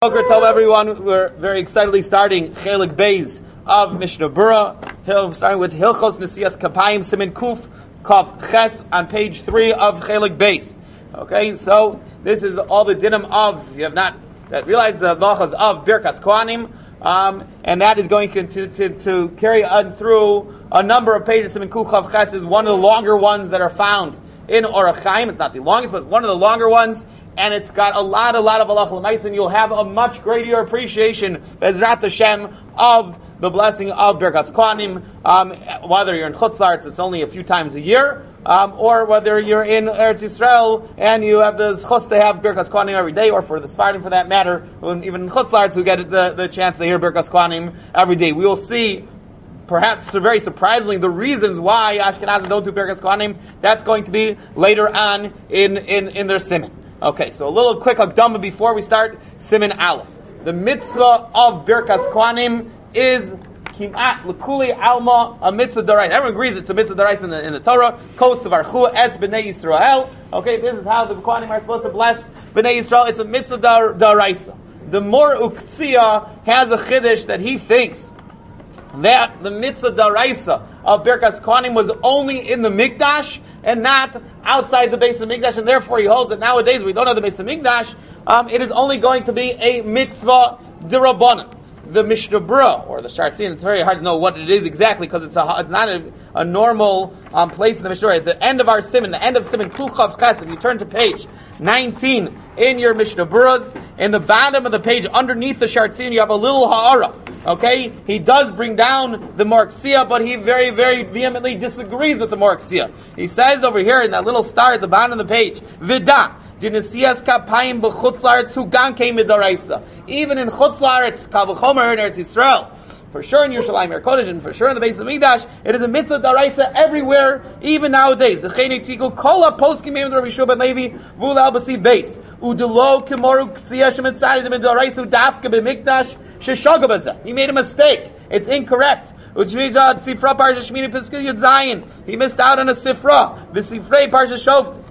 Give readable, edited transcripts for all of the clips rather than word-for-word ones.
Boker Tov, everyone. We're very excitedly starting Chelik Beis of Mishnah Berurah, starting with Hilchos Nesias Kapayim Simin Kuf Kaf Ches on page 3 of Chelik Beis. Okay, so this is all the dinim of, you have not realized the halachas of Birkas Kohanim, and that is going to carry on through a number of pages. Simin Kuf Kaf Ches is one of the longer ones that are found in Orach Chaim. It's not the longest, but it's one of the longer ones. And it's got a lot of halacha l'maisa, and you'll have a much greater appreciation, Bezrat Hashem, of the blessing of Birkas Kohanim. Whether you're in Chutz La'aretz, it's only a few times a year, or whether you're in Eretz Yisrael and you have the zchus to have Birkas Kohanim every day, or for the Sfardim for that matter, even in Chutz La'aretz who get the chance to hear Birkas Kohanim every day. We will see, perhaps very surprisingly, the reasons why Ashkenazim don't do Birkas Kohanim. That's going to be later on in their Siman. Okay, so a little quick hakdama before we start Siman Aleph. The mitzvah of Birkas Kohanim is kimat l'kuli alma a mitzvah d'oraisa. Everyone agrees it's a mitzvah d'oraisa in the Torah. Kos varchu es b'nei Yisrael. Okay, this is how the Kohanim are supposed to bless b'nei Yisrael. It's a mitzvah d'oraisa. The Mor Uktzia has a chiddush that he thinks that the mitzvah d'oraisa of Birkas Kohanim was only in the Mikdash and not outside the base of Mikdash, and therefore he holds that nowadays we don't have the base of Mikdash. It is only going to be a mitzvah d'Rabbanan. The Mishnah Berurah or the Shartzin, it's very hard to know what it is exactly because it's not a normal place in the Mishnah Berurah. At the end of our Siman, the end of Siman Kuf Chav Ches, if you turn to page 19 in your Mishnah Berurahs, in the bottom of the page underneath the Shartzin, you have a little ha'ara. Okay, he does bring down the Mor Uktzia, but he very, very vehemently disagrees with the Mor Uktzia. He says over here in that little star at the bottom of the page, Vida. Even in Chutz La'aretz, Kal V'chomer in Eretz Yisrael, for sure in Yerushalayim Yer Kodesh, and for sure in the base of Mikdash, it is a mitzvah d'oraisa everywhere, even nowadays. Even in Chutz La'aretz, he made a mistake. It's incorrect. He missed out on a sifra. The sifrei Parsha Shoft.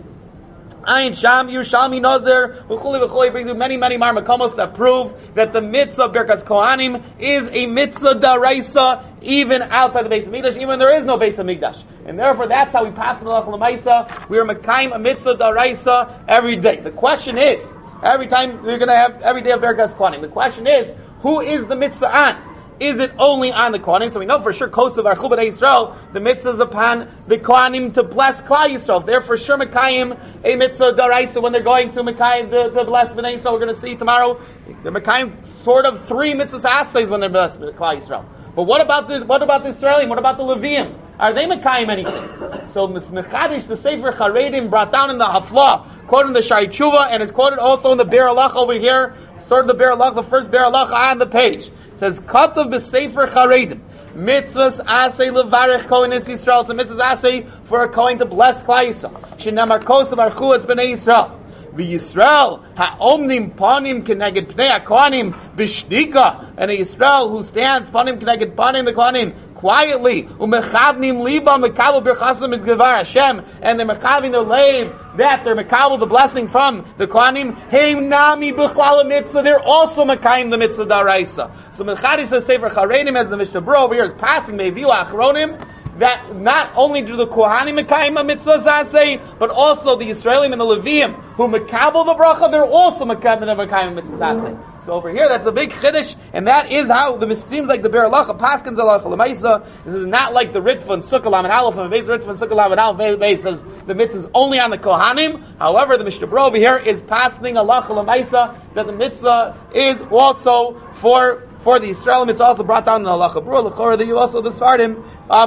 Ayin Sham, Yerushalmi Nozer, V'chuli brings you many marmakomos that prove that the mitzvah of Birkas Kohanim is a mitzvah d'oraisa even outside the base of Mikdash, even when there is no base of Mikdash. And therefore, that's how we pass halacha l'maisa. We are mekayim a mitzvah d'oraisa every day. The question is, every time we're going to have every day of Birkas Kohanim, the question is, who is the mitzvah on? Is it only on the Kohanim? So we know for sure, Kosav Archu B'nei Yisrael, the mitzvah is upon the Kohanim to bless Klal Yisrael. They're for sure Mekayim a mitzvah d'oraisa when they're going to Mekayim to bless B'nei Yisrael. We're going to see tomorrow, they're Mekayim sort of 3 mitzvahs assays when they're blessed Klal Yisrael. But what about the Israelim? What about the Leviim? Are they Mekayim anything? So Mechadish, the Sefer Charedim, brought down in the Hafla, quoted in the Shari Tshuva, and it's quoted also in the Be'er Halach over here, sort of the Be'er Halach, the first Be'er Halach on the page. It says, Katav b'Sefer Charedim, mitzvahs asay levarech kohen es Yisrael. It's a mitzvahs asay for a kohen to bless Klal Yisrael. Shenamar kosav archu es b'nei Yisrael. V'Yisrael ha'omnim panim keneged pnei ha'kohanim b'shtika. And a Yisrael who stands panim keneged panim the kohanim quietly, umechavnim libam mekabel birchasam et gevar Hashem, and they're mechavim their lave that they're mekabel the blessing from the kohanim. Heim nami b'chlal mitzvah. They're also mekayim the mitzvah d'oraisa. So mechadish says Sefer Charedim, as the Mishnah Berurah over here is passing meviu achronim, that not only do the Kohanim mekayim a mitzvah zasei, but also the Yisraelim and the Leviim who mekabel the bracha, they're also mekayim a mitzvah zasei. So over here, that's a big chiddush, and that is how seems like the Be'er Halacha Paskins halacha l'maisa. This is not like the Ritva and Sukkah Lamed Aleph and Beis Ritva and Sukkah Lamed Aleph says the mitzvah is only on the Kohanim. However, the Mishnah Berurah over here is passing halacha l'maisa that the mitzvah is also for the Yisraelim. It's also brought down in the halacha berurah l'chora that you also the Sfardim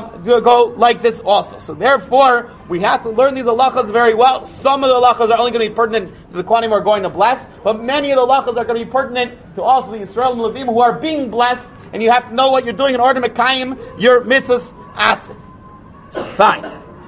go like this also. So therefore, we have to learn these halachas very well. Some of the halachas are only going to be pertinent to the Kohanim who are going to bless, but many of the halachas are going to be pertinent to also the Yisraelim and Levim who are being blessed, and you have to know what you're doing in order to mekayim your mitzvahs aseh. Fine.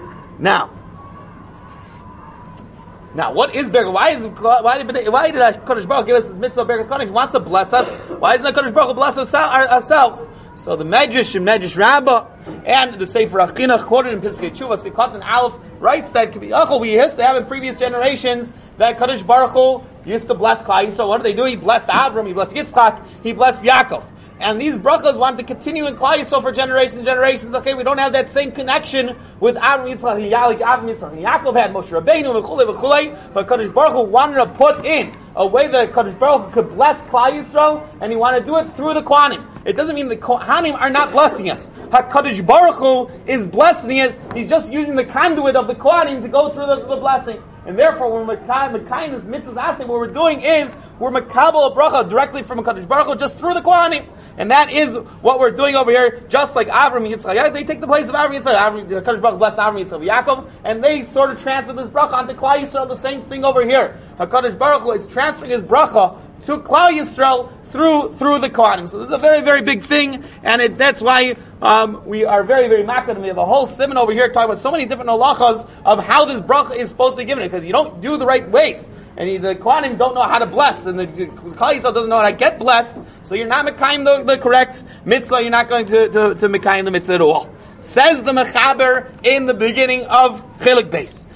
Now, what is Berkas? Why did HaKadosh Baruch give us this mitzvah of Berkas Kohanim? If He wants to bless us, why doesn't HaKadosh Baruch bless ourselves? So the Medrash Rabbah and the Sefer Achinuch quoted in Piskei Tshuva, Sikot and Aleph, writes that we used to have in previous generations that Kadosh Baruch Hu used to bless Klal Yisrael. What did they do? He blessed Avram, he blessed Yitzchak, he blessed Yaakov. And these brachas wanted to continue in Klal Yisrael for generations and generations. Okay, we don't have that same connection with Avram, Yitzchak, and Yaakov had Moshe Rabbeinu, v'chulei, but Kadosh Baruch Hu wanted to put in a way that Kadosh Baruch Hu could bless Klal Yisrael, and he wanted to do it through the Kohanim. It doesn't mean the Kohanim are not blessing us. HaKadosh Baruch Hu is blessing it. He's just using the conduit of the Kohanim to go through the blessing. And therefore, when we're Mekayim this mitzvahs asing, what we're doing is we're Mekabel a bracha directly from HaKadosh Baruch Hu just through the Kohanim. And that is what we're doing over here, just like Avram and Yitzchak. They take the place of Avram and Yitzchak. HaKadosh Baruch Hu bless Avram and Yitzchak Yaakov, and they sort of transfer this bracha onto Klal Yisrael. The same thing over here. HaKadosh Baruch Hu is transferring his bracha to Klal Yisrael through the Kohanim. So this is a very, very big thing, and that's why we are very, very makbid. We have a whole simon over here talking about so many different halachas of how this bracha is supposed to be given, because you don't do the right ways, and the Kohanim don't know how to bless, and the Klal Yisrael doesn't know how to get blessed, so you're not mekayim the correct mitzvah, you're not going to mekayim the mitzvah at all. Says the Mechaber in the beginning of Chelik Beis.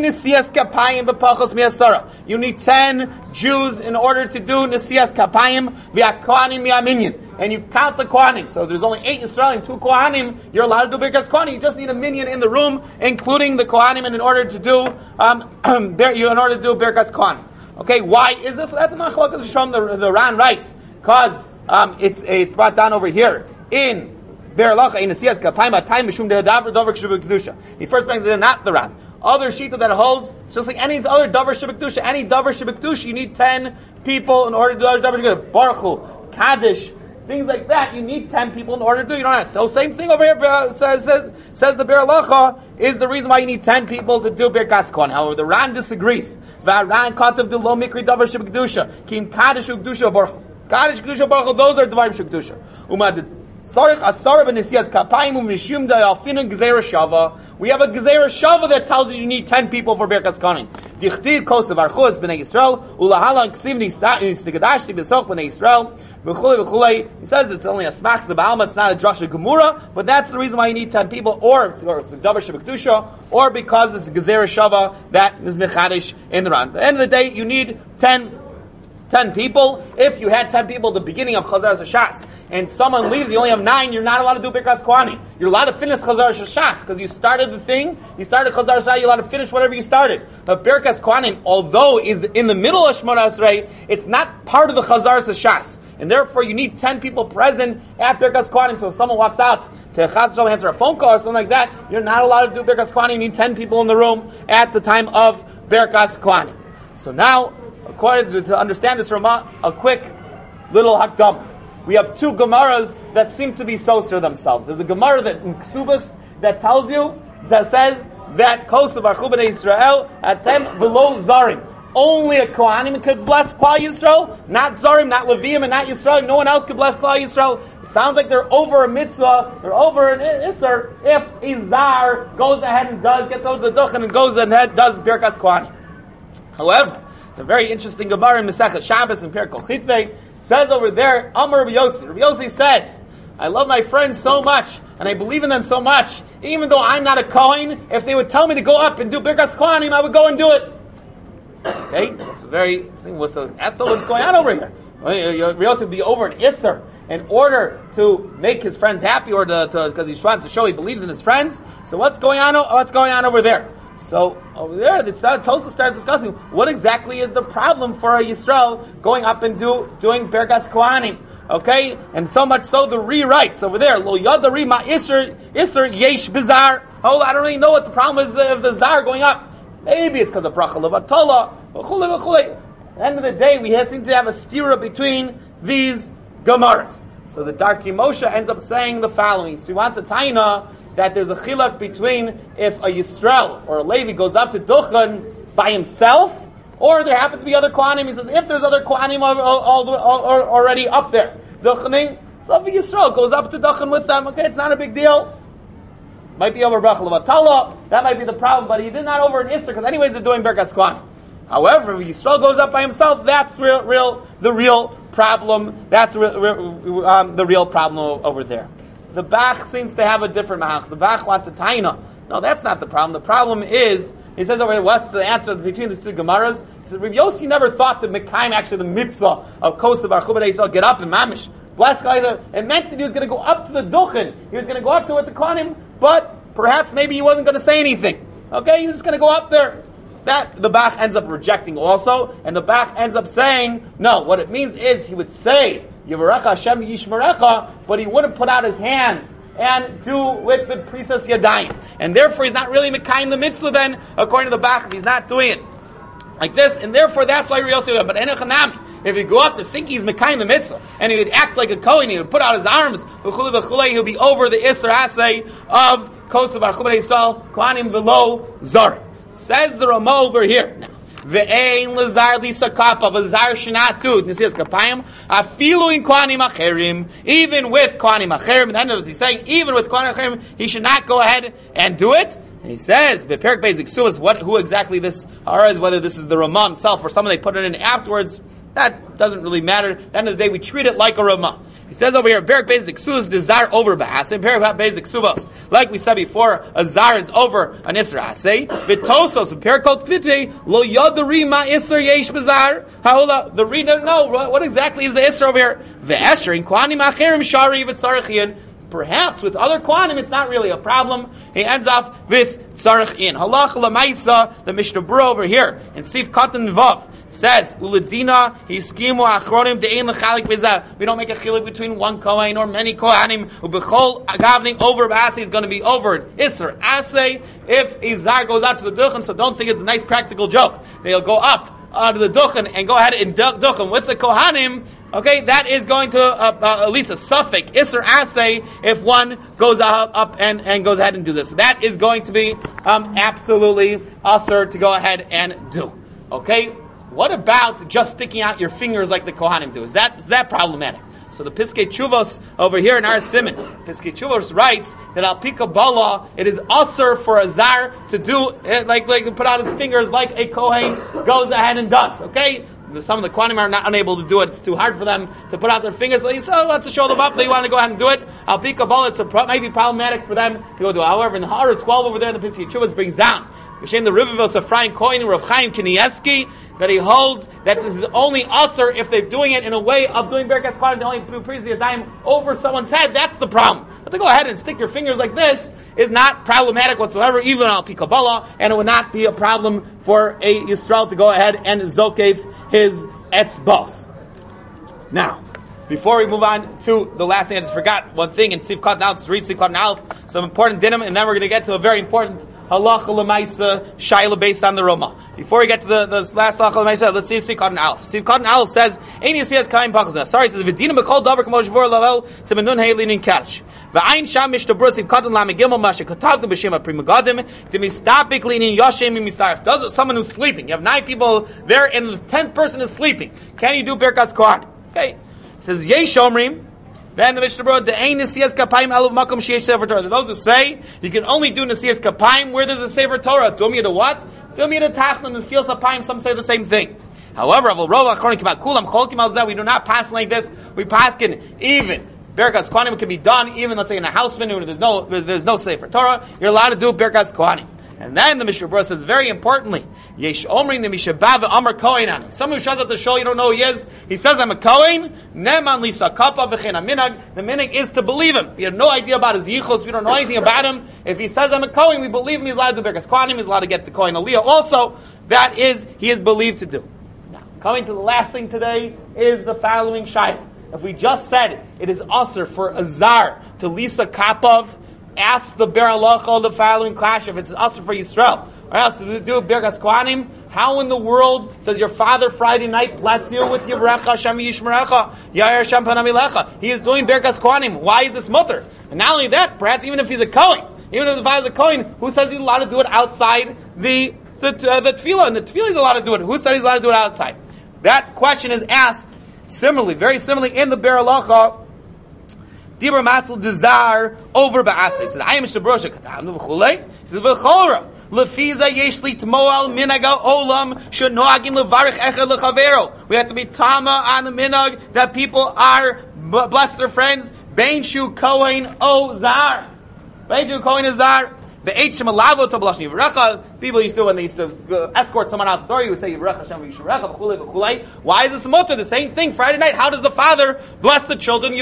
You need 10 Jews in order to do Nesiyas Kapayim v'Kohanim mi'aminyan. And you count the Kohanim. So there's only 8 Yisrael and 2 Kohanim. You're allowed to do Birkas Kohanim. You just need a minyan in the room, including the Kohanim, and in order to do Birkas Kohanim. Okay, why is this? That's Machlokas Shom. The Ran writes, because it's brought down over here in Berlacha in Nesiyas Kapayim atayim mishum de'adavar dover k'shuvah kedusha. He first brings it in, not the Ran. Other shita that holds, just like any other davar shebek kedusha, any davar shebek kedusha, you need 10 people in order to do davar shebek kedusha. Baruch Hu, Kaddish, things like that. You need 10 people in order to do. You don't have. So same thing over here. Says the Berlacha is the reason why you need 10 people to do Birkas Kohanim. However, the Ran disagrees. Ran katav de lo mikri davar shebek kedusha kim Kaddish kedusha Baruch Hu. Kaddish kedusha Baruch Hu. Those are davarim shebek kedusha. We have a Gezerah Shava that tells you need 10 people for Birkas Kohanim. Dichtir Kosev Archutz B'nei Yisrael Ulahalan Ksim Nistigadash B'Soch B'nei Yisrael V'chulei. He says it's only a smach the Ba'alma, it's not a drasha Gemura, but that's the reason why you need 10 people, or it's a Davar Shebekdusha, or because it's a Gezerah Shava that is Mechadish in the Ran. At the end of the day, you need 10 people. If you had 10 people at the beginning of Chazar Shas, and someone leaves, you only have 9, you're not allowed to do Birkas Kohanim. You're allowed to finish Chazar Shas, because you started the thing, you started Chazar Shas, you're allowed to finish whatever you started. But Birkas Kohanim, although is in the middle of Shemona Esrei, it's not part of the Chazar Shas. And therefore you need 10 people present at Birkas Kohanim. So if someone walks out to Chaz Shalom answer a phone call or something like that, you're not allowed to do Birkas Kohanim. You need 10 people in the room at the time of Birkas Kohanim. So now, according to understand this Ramah, a quick little hakdam. We have 2 Gemaras that seem to be soser themselves. There's a Gemara that in Ksubas that tells you, that says that Kosev Archu B'nei Yisrael atem v'lo zarim. Only a Kohanim could bless Klal Yisrael, not Zarim, not Leviim, and not Yisrael. No one else could bless Klal Yisrael. It sounds like they're over a mitzvah, they're over an Isser, if a Zar goes ahead and gets over the Duchen and goes ahead does Birkas Kohanim. However, the very interesting Gemara in Masechet Shabbos and Perkol Chitvei says over there, Amar Rabbi Yossi. Rabbi Yossi says, I love my friends so much, and I believe in them so much, even though I'm not a Kohen, if they would tell me to go up and do Birkas Kohanim, I would go and do it. Okay? That's a very, that's what's going on over here. Rabbi Yossi would be over an Isser in order to make his friends happy, or because he wants to show he believes in his friends. So what's going on over there? So over there, Tosfos starts discussing what exactly is the problem for a Yisrael going up and doing Birkas Kohanim. Okay, and so much so the rewrites over there. Lo yadari ma iser yesh bizar. Oh, I don't really know what the problem is of the zar going up. Maybe it's because of bracha levatola. At the end of the day, we seem to have a stira between these gemaras. So the Darkei Moshe ends up saying the following. So he wants a taina that there's a chilak between if a Yisrael or a Levi goes up to Duchen by himself, or there happen to be other Kohanim. He says if there's other Kohanim already up there, Duchening, so if a Yisrael goes up to Duchen with them, okay, it's not a big deal. Might be over bracha levatala, that might be the problem, but he did not over an Isser, because anyways they're doing Birkas Kohanim. However, if Yisrael goes up by himself, that's the real problem. That's the real problem over there. The Bach seems to have a different mahach. The Bach wants a taina. No, that's not the problem. The problem is, he says over here, what's the answer between these 2 Gemaras? He said, Rav Yossi never thought that Mekayim, actually the mitzvah of Kosev Archubad Yisrael, get up and mamish. Bless guys, it meant that he was going to go up to the Duchen. He was going to go up to it the Kohanim, but perhaps maybe he wasn't going to say anything. Okay, he was just going to go up there. That the Bach ends up rejecting also, and the Bach ends up saying, no, what it means is he would say, Yivarecha Hashem Yishmerecha, but he wouldn't put out his hands and do with the Prisas Yadayim. And therefore he's not really Mekayim the mitzvah then, according to the Bach, if he's not doing it like this, and therefore that's why Rav Yossi, but Enechanami, if he go up to think he's Mekayim the mitzvah, and he would act like a Kohen, he would put out his arms, he'll be over the Isser Asay of Kosev Archubad Yisrael, Kohanim Velo Zar. Says the Rama over here. Ve'ein lazar lisa kapa, v'zar shenat do nesias kapayim, afilu in kohanim acherim, even with kohanim acherim, and then he's saying, even with kohanim acherim, he should not go ahead and do it. And he says, Beperk Bezik Suas, who exactly this is, whether this is the Rama himself or someone they put it in afterwards, that doesn't really matter. At the end of the day, we treat it like a Rama. He says over here, Berak Bezik Sus desire over Bahas, and Berak Bezik Subos. Like we said before, a zar is over an Isra Asay. Vitosos, and Perakot Fitre, Lo Yodari Ma Isra Yesh Bazar. Haula, the reader, no, what exactly is the Isra over here? Ve'esher, in Kwanim Acherim Shari Vitzarachian. Perhaps with other Kohanim it's not really a problem. He ends off with Tzarech in. Halach Lamaisa, the Mishnah Berurah over here, in Sif Katan Vav, says, Uladina, Hiskimu Achronim, De'en L'chalik Bezah. We don't make a chilik between one Kohen or many Kohanim. Ubechol Agavning over B'aseh is going to be over Isser Aseh if Izar goes out to the Duchen, so don't think it's a nice practical joke. They'll go up to the Duchen and go ahead and Duchen with the Kohanim. Okay, that is going to at least a suffix Isser Aseh if one goes up and goes ahead and do this. That is going to be absolutely usher to go ahead and do. Okay, what about just sticking out your fingers like the Kohanim do? Is that problematic? So the Piskei Tshuvos over here in our Siman, Piskei Tshuvos writes that al pi Kabbalah it is usher for a zar to do like put out his fingers like a Kohen goes ahead and does. Okay. Some of the Kohanim are not unable to do it. It's too hard for them to put out their fingers. So let's show them up. They want to go ahead and do it. Al pi Kabbalah, it may be problematic for them to go do it. However, in the Ha'ara 12 over there in the Piskei Tshuvos brings down Hashem the Rivivos of Ephraim Kohen and Rav Chaim Kanievsky that he holds that this is only usher if they're doing it in a way of doing Berkas Kohanim. They only do Prizi Yadayim over someone's head. That's the problem. But to go ahead and stick your fingers like this is not problematic whatsoever, even Al pi Kabbalah, and it would not be a problem for a Yisrael to go ahead and zokef his etzbos. Now, before we move on to the last thing, I just forgot one thing in Sivkot now. Let's read Sivkot Aleph, some important dinim, and then we're going to get to a very important halacha l'maisa shaila based on the Roma. Before we get to the last halacha l'maisa, let's see Sivkot Aleph. Sivkot Aleph says, "Ein yisias kaim pachos." Sorry, it says v'dina b'kol davar k'mo shvur lalel semenun heilin in karsh. V'ayin sham mishtabur Sivkot Aleph gimel mashe katavdim b'shem aprimogadim t'mistapik linin yoshem mistarif. Does someone who's sleeping? You have 9 people there, and the 10th person is sleeping. Can you do Birkas Kohanim? Okay, it says yesh omrim. Then the Mishnah Berurah, the ain nesiyas kapayim elu makom sheyesh sefer Torah. Those who say you can only do nesiyas kapayim where there's a sefer Torah. Dumya to what? Dumya to tachnon and feel sapayim. Some say the same thing. However, we do not pass like this. We pass can even Birkas Kohanim can be done even, let's say, in a house venue where there's no sefer Torah. You're allowed to do Birkas Kohanim. And then the Mishnah Berurah says, very importantly, Yesh Omrin the Mishabav Amar Kohen. Someone who shows up to show you don't know who he is. He says, I'm a Kohen. Neman Lisa Kappa V'chein Minag. The minhag is to believe him. We have no idea about his yichus. We don't know anything about him. If he says, I'm a Kohen, we believe him. He's allowed to do Birkas Kohanim. He's allowed to get the Kohen Aliyah. Also, that is, he is believed to do. Now, coming to the last thing today is the following shayla. If we just said it is usher for a zar to Lisa Kapov, ask the Ber Halacha the following question: if it's usher for Yisrael, or else to do Birkas Kohanim, how in the world does your father Friday night bless you with Yivrecha Hashem Yishmerecha Yair Hashem Panamilecha? He is doing Birkas Kohanim. Why is this mutter? And not only that, perhaps even if he's a Kohen, even if the father's a Kohen, who says he's allowed to do it outside the tefillah? And the tefillah is allowed to do it. Who said he's allowed to do it outside? That question is asked similarly, very similarly, in the Ber Halacha. Dibur Matzil Dezar over Ba'asr. He says, I am Shtabrosha Katamnu V'chulei. He says, V'cholra. Lefiza yeshli tmoal minaga olam shenoagim levarich echad lechavero. We have to be tama on the minag that people are bless their friends. Bein shu kohen o zar. Bein shu kohen o zar. People used to, when they used to escort someone out the door, you would say, why is this mutter? The same thing, Friday night. How does the father bless the children?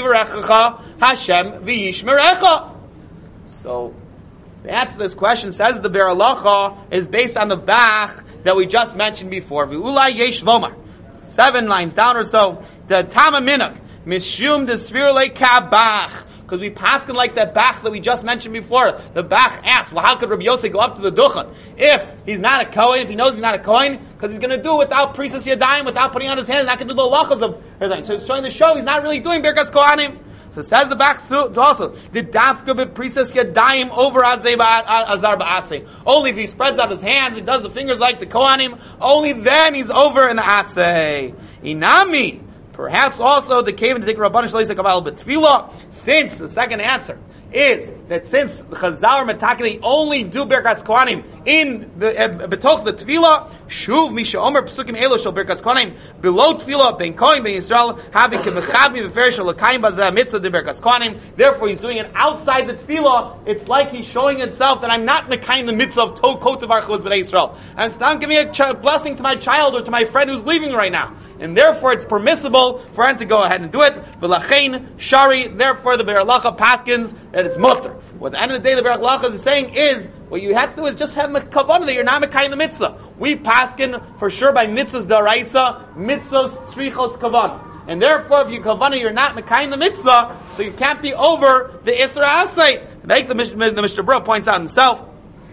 Hashem v'yishmerecha. So, the answer to this question, says the Be'er Halacha, is based on the Bach that we just mentioned before. V'ulai yesh lomar. 7 lines down or so. The Tama Minuk. Mishum desvir le kabach. Because we paskin like that Bach that we just mentioned before. The Bach asked, well, how could Rabbi Yosef go up to the Duchen if he's not a Kohen, if he knows he's not a Kohen? Because he's going to do it without priestess Yadayim, without putting on his hands, not going to do the halachas of his hand. So it's showing the show he's not really doing Birkas Kohanim. So it says the Bach also, the Dafka be priestess Yadayim over Azar Ba'aseh. Only if he spreads out his hands, he does the fingers like the Kohanim, only then he's over in the Aseh. Inami. Perhaps also the cave to take Rabban Shloisek Kaval B'Tfilah, since the second answer is that since the Chazal Metakli only do Birkas Kohanim in the betoch the Tfilah, Shuv Misha Omer Psukim Elo Shel Birkas Kohanim below Tfilah Ben Kohen Ben Yisrael having Kemechavmi Beferish Shel L'Kaim Bazeh Mitzvah de Birkas Kohanim. Therefore, he's doing it outside the Tfilah. It's like he's showing himself that I'm not Mekayim the Mitzvah of Kotav Archos B'nai Yisrael. And it's not giving a blessing to my child or to my friend who's leaving right now. And therefore, it's permissible for him to go ahead and do it. V'lachein Shari. Therefore, the Be'er Halacha paskins that it's mutter. What at the end of the day the Be'er Halacha is saying is, what you have to do is just have kavanah that you're not mekayim the mitzvah. We paskin for sure by mitzvahs daraisa, mitzvahs strichos kavanah. And therefore, if you kavanah, you're not mekayim the mitzvah, so you can't be over the Isra Asay. Like the Mishnah Berurah points out himself,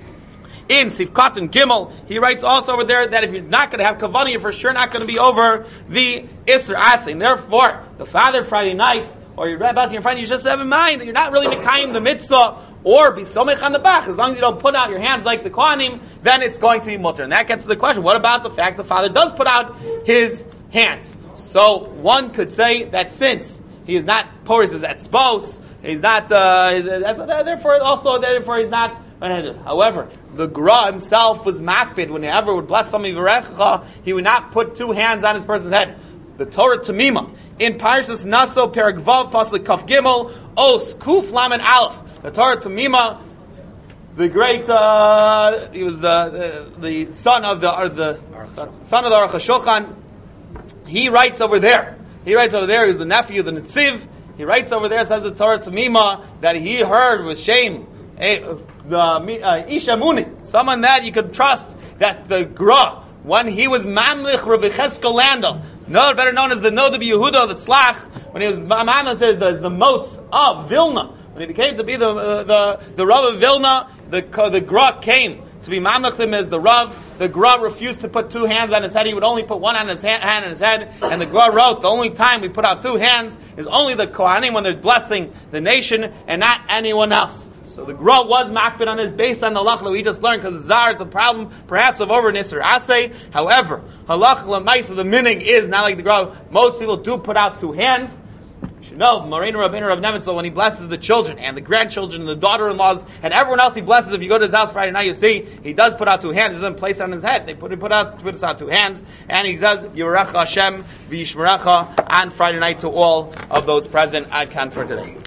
in Sifkat and Gimel, he writes also over there that if you're not going to have kavanah, you're for sure not going to be over the Isra Asay. And therefore, the father Friday night, or your rabbi and your friend, you just have in mind that you're not really mekayim the mitzvah, or be somech on the Bach. As long as you don't put out your hands like the Kohanim, then it's going to be mutter. And that gets to the question, what about the fact the father does put out his hands? So one could say that since he is not porous as etzbos, he's not, therefore he's not. However, the Gra himself was makbid. Whenever would bless somebody, he would not put 2 hands on his person's head. The Torah Tamima in Parashas Naso Perek Vav Pasuk Kaf Gimel Os Kuf Lam and Aleph. The Torah Tamima, the great, he was the son of the son of the Aruch HaShulchan. He writes over there. He was the nephew of the Netziv. He writes over there, says the Torah Tamima, that he heard with shame the Isha Muni, someone that you could trust, that the Gra, when he was Mamlich Rav Cheskel Landel, better known as the Nod of Yehuda, the Tzlach, when he was Mamlich, there's the Motes of Vilna. When he became to be the Rav of Vilna, the Gra came to be Mamlich him as the Rav. The Gra refused to put 2 hands on his head. He would only put one on his hand on his head. And the Gra wrote, the only time we put out 2 hands is only the Kohanim when they're blessing the nation and not anyone else. So the Gra was makbid on this based on the halach that we just learned, because Zar, it's a problem perhaps of over Nisr Asay. However, halach l'maisa, the meaning is not like the Gra. Most people do put out 2 hands. You should know, Marina Rabbeinu Rav Nevitzl, when he blesses the children and the grandchildren and the daughter-in-laws and everyone else he blesses, if you go to his house Friday night, you see he does put out 2 hands. He doesn't place it on his head. He puts out 2 hands, and he does Yerecha Hashem v'yishmerecha on Friday night to all of those present at Kan for today.